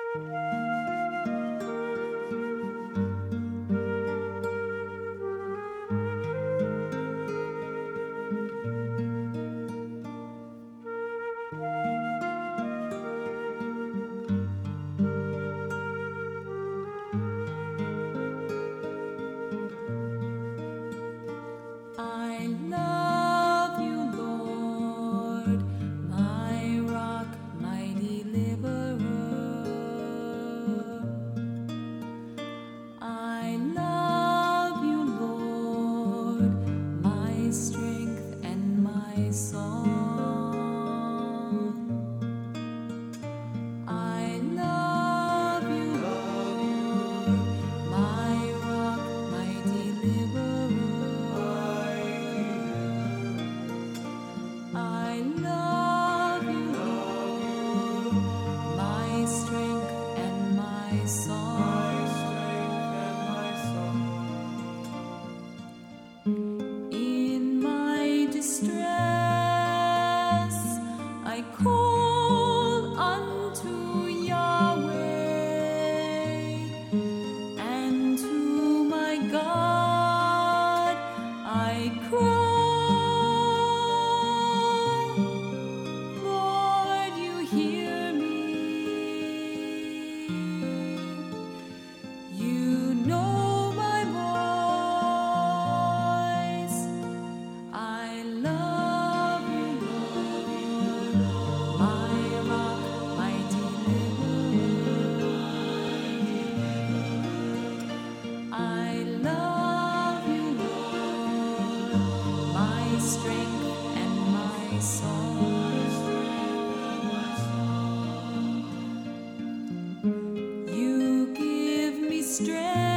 I love you, Lord, my rock, my deliverer. I love you, Lord, my strength and my song. I love you, Lord, my rock, my deliverer. I love you, Lord, my strength and my song. In my distress, I call unto Yahweh, and to my God I cry. Lord, you hear me. You know my voice. I love you, Lord, my rock, my deliverer. I love you, Lord, my strength and my song. You give me strength